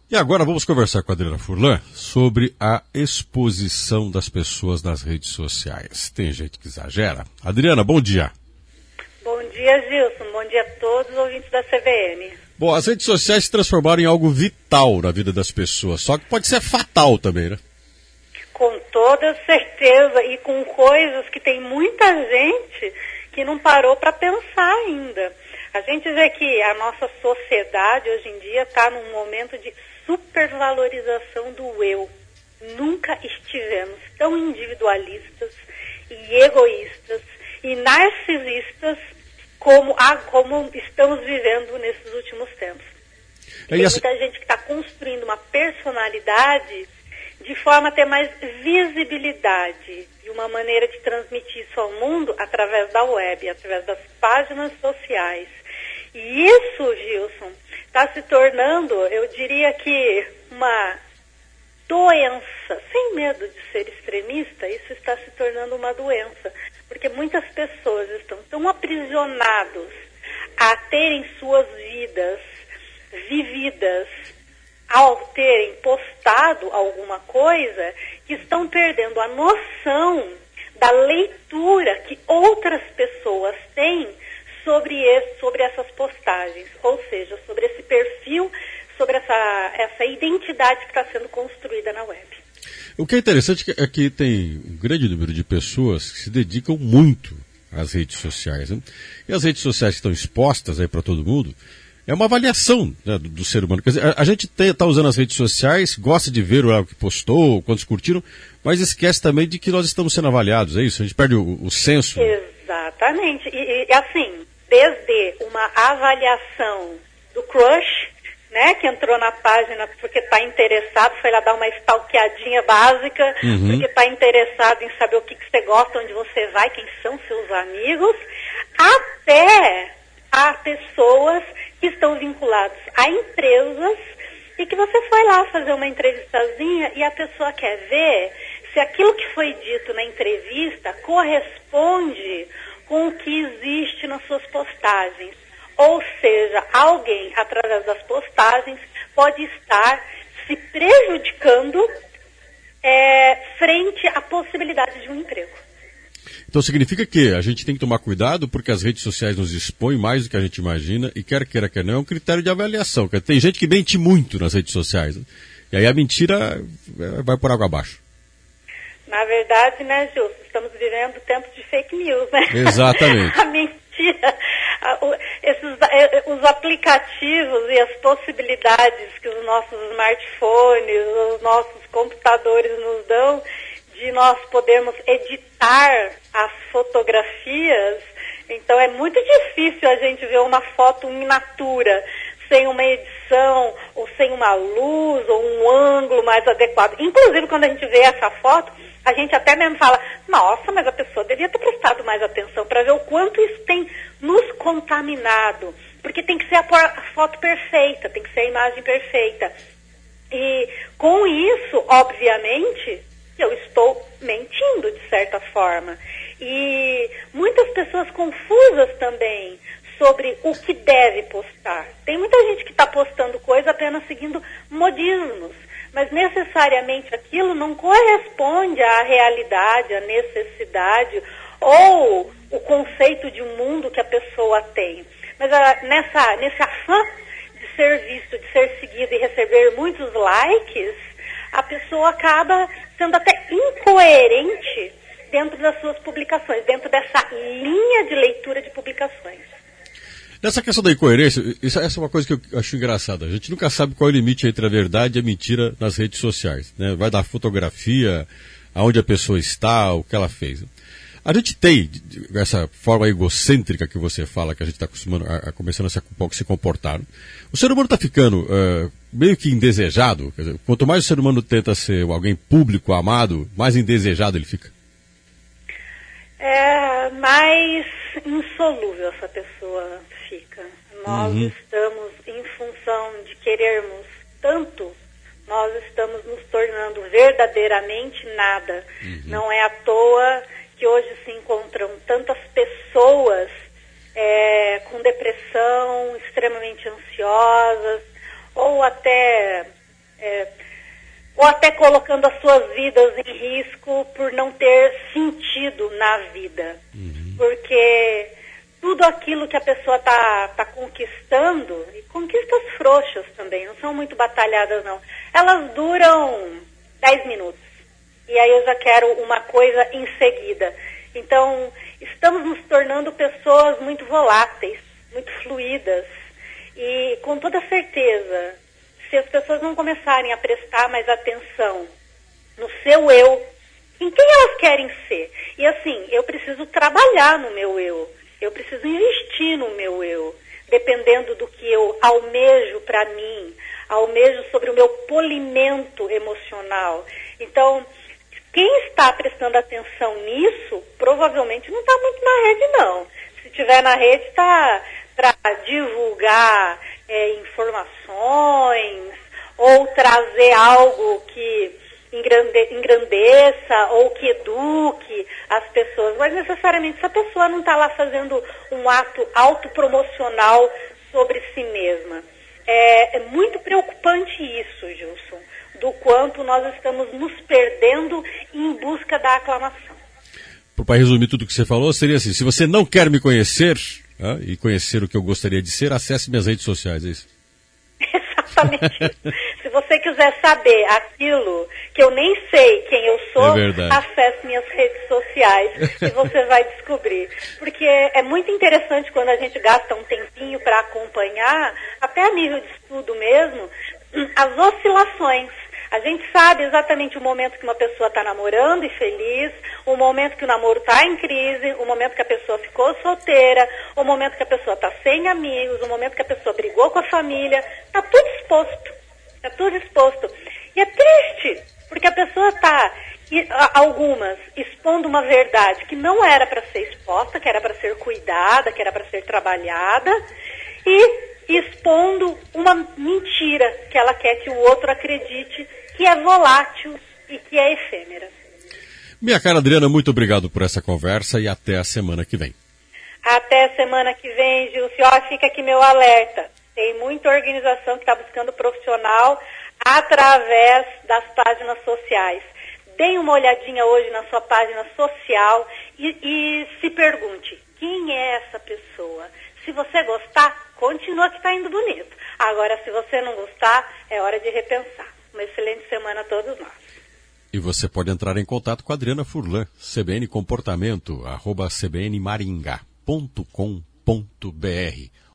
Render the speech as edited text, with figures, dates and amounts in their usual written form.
E agora vamos conversar com a Adriana Furlan sobre a exposição das pessoas nas redes sociais. Tem gente que exagera. Adriana, bom dia. Bom dia, Gilson. Bom dia a todos os ouvintes da CBN. Bom, as redes sociais se transformaram em algo vital na vida das pessoas, só que pode ser fatal também, né? Com toda certeza, e com coisas que tem muita gente que não parou para pensar ainda. A gente vê que a nossa sociedade hoje em dia está num momento de supervalorização do eu. Nunca estivemos tão individualistas e egoístas e narcisistas como estamos vivendo nesses últimos tempos. Tem muita gente que está construindo uma personalidade de forma a ter mais visibilidade e uma maneira de transmitir isso ao mundo através da web, através das páginas sociais. E isso, Gilson, está se tornando, eu diria que uma doença, sem medo de ser extremista, isso está se tornando uma doença, porque muitas pessoas estão tão aprisionados a terem suas vidas vividas ao terem postado alguma coisa, que estão perdendo a noção da leitura que outras pessoas têm sobre essas postagens, ou seja, sobre esse perfil, sobre essa identidade que está sendo construída na web. O que é interessante é que tem um grande número de pessoas que se dedicam muito às redes sociais, né? E as redes sociais que estão expostas aí para todo mundo, é uma avaliação, né, do ser humano. Quer dizer, a gente está usando as redes sociais, gosta de ver o que postou, quantos curtiram, mas esquece também de que nós estamos sendo avaliados, é isso? A gente perde o senso. Exatamente. E assim, desde uma avaliação do crush, né, que entrou na página porque está interessado, foi lá dar uma stalkeadinha básica, porque está interessado em saber o que você gosta, onde você vai, quem são seus amigos, até a pessoas que estão vinculadas a empresas e que você foi lá fazer uma entrevistazinha e a pessoa quer ver se aquilo que foi dito na entrevista corresponde com o que existe nas suas postagens. Ou seja, alguém, através das postagens, pode estar se prejudicando frente à possibilidade de um emprego. Então significa que a gente tem que tomar cuidado porque as redes sociais nos expõem mais do que a gente imagina e quer queira, quer não, é um critério de avaliação. Tem gente que mente muito nas redes sociais, né? E aí a mentira vai por água abaixo. Na verdade, né, Gilson, estamos vivendo tempos de fake news, né? Exatamente. A mentira, os aplicativos e as possibilidades que os nossos smartphones, os nossos computadores nos dão, de nós podermos editar as fotografias, então é muito difícil a gente ver uma foto in natura, sem uma edição, ou sem uma luz, ou um ângulo mais adequado. Inclusive, quando a gente vê essa foto, a gente até mesmo fala, nossa, mas a pessoa devia ter prestado mais atenção para ver o quanto isso tem nos contaminado, porque tem que ser a foto perfeita, tem que ser a imagem perfeita. E com isso, obviamente, eu estou mentindo de certa forma. E muitas pessoas confusas também sobre o que deve postar. Tem muita gente que está postando coisa apenas seguindo modismos, mas necessariamente aquilo não corresponde à realidade, à necessidade ou o conceito de um mundo que a pessoa tem. Mas nesse afã de ser visto, de ser seguido e receber muitos likes, a pessoa acaba sendo até incoerente dentro das suas publicações, dentro dessa linha de leitura de publicações. Nessa questão da incoerência, essa é uma coisa que eu acho engraçada. A gente nunca sabe qual é o limite entre a verdade e a mentira nas redes sociais, né? Vai da fotografia, aonde a pessoa está, o que ela fez. A gente tem essa forma egocêntrica que você fala, que a gente está começando a se comportar. O ser humano está ficando meio que indesejado. Quer dizer, quanto mais o ser humano tenta ser alguém público, amado, mais indesejado ele fica. Mais insolúvel essa pessoa fica. Nós estamos, em função de querermos tanto, nós estamos nos tornando verdadeiramente nada. Não é à toa que hoje se encontram tantas pessoas com depressão, extremamente ansiosas, ou até ou até colocando as suas vidas em risco por não ter sentido na vida. Porque tudo aquilo que a pessoa tá conquistando, e conquistas frouxas também, não são muito batalhadas não, elas duram 10 minutos. E aí eu já quero uma coisa em seguida. Então, estamos nos tornando pessoas muito voláteis, muito fluídas. E com toda certeza, se as pessoas não começarem a prestar mais atenção no seu eu, em quem elas querem ser. E assim, eu preciso trabalhar no meu eu preciso investir no meu eu, dependendo do que eu almejo para mim, almejo sobre o meu polimento emocional. Então, quem está prestando atenção nisso, provavelmente não está muito na rede, não. Se estiver na rede, está para divulgar informações ou trazer algo que engrandeça ou que eduque as pessoas. Mas necessariamente essa pessoa não está lá fazendo um ato autopromocional sobre si mesma. É muito preocupante isso, Gilson, do quanto nós estamos nos perdendo em busca da aclamação. Para resumir tudo o que você falou, seria assim: se você não quer me conhecer e conhecer o que eu gostaria de ser, acesse minhas redes sociais, é isso? Exatamente isso. Se você quiser saber aquilo que eu nem sei quem eu sou, acesse minhas redes sociais e você vai descobrir. Porque é muito interessante quando a gente gasta um tempinho para acompanhar, até a nível de estudo mesmo, as oscilações. A gente sabe exatamente o momento que uma pessoa está namorando e feliz, o momento que o namoro está em crise, o momento que a pessoa ficou solteira, o momento que a pessoa está sem amigos, o momento que a pessoa brigou com a família. Está tudo exposto. Está tudo exposto. E é triste, porque a pessoa está, algumas, expondo uma verdade que não era para ser exposta, que era para ser cuidada, que era para ser trabalhada, e expondo uma mentira que ela quer que o outro acredite que é volátil e que é efêmera. Minha cara Adriana, muito obrigado por essa conversa e até a semana que vem. Até a semana que vem, Gilson. Ó, fica aqui meu alerta. Tem muita organização que está buscando profissional através das páginas sociais. Dê uma olhadinha hoje na sua página social e se pergunte, quem é essa pessoa? Se você gostar, continua que está indo bonito. Agora, se você não gostar, é hora de repensar. Uma excelente semana a todos nós. E você pode entrar em contato com a Adriana Furlan, cbncomportamento@cbnmaringá.com.br